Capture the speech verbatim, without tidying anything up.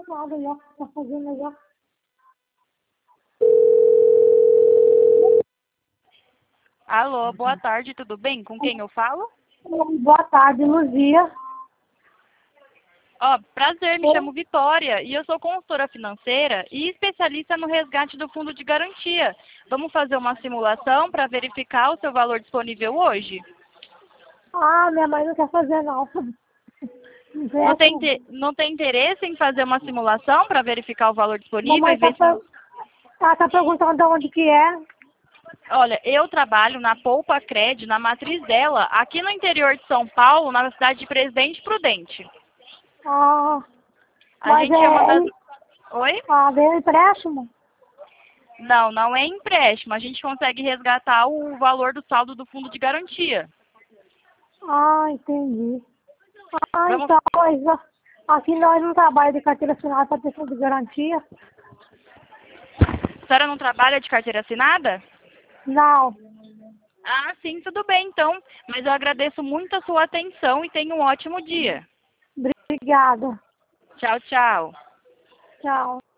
nada já, tá fazendo já. Alô, boa tarde, tudo bem? Com quem eu falo? Boa tarde, Luzia. Ó, prazer, me chamo Vitória e eu sou consultora financeira e especialista no resgate do fundo de garantia. Vamos fazer uma simulação para verificar o seu valor disponível hoje? Ah, minha mãe não quer fazer não. Não tem, inte- não tem interesse em fazer uma simulação para verificar o valor disponível e Mamãe tá, ver se... per... ela tá perguntando de onde que é. Olha, eu trabalho na Poupa Cred, na matriz dela, aqui no interior de São Paulo, na cidade de Presidente Prudente. Ah, A mas gente é uma das... é... Oi? Ah, veio empréstimo? Não, não é empréstimo. A gente consegue resgatar o valor do saldo do fundo de garantia. Ah, entendi. Ah, Vamos... então, mas ó, aqui nós não trabalhamos de carteira assinada para ter fundo de garantia. A senhora não trabalha de carteira assinada? Não. Ah, sim, tudo bem, então. Mas eu agradeço muito a sua atenção e tenha um ótimo dia. Obrigada. Tchau, tchau. Tchau.